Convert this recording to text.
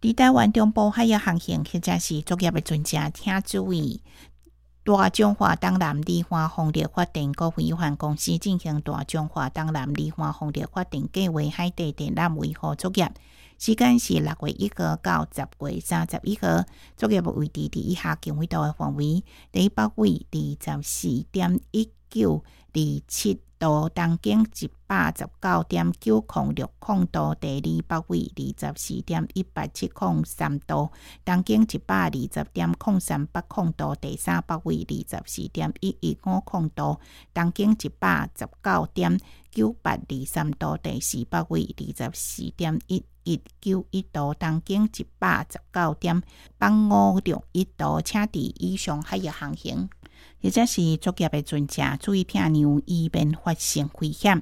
伫台湾中部海域航行或者是作业的船只，请注意大中华东南离岸风力发展股份有限公司进行大中华东南离岸风力发展计划海底电缆维护作业，时间是6月1号到10月31号，作业位置伫以下经纬度的范围：第一北纬 24.1927 度，东经 119.906 度，第二北纬 24.18703 度，东经 120.0380 度，第三北纬 24.1150 度，东经 119.9823 度，第四北纬 24.1191 度，东经 119.8561 度，请伫以上海域航行或者是作业的船只注意避让以免发生危险。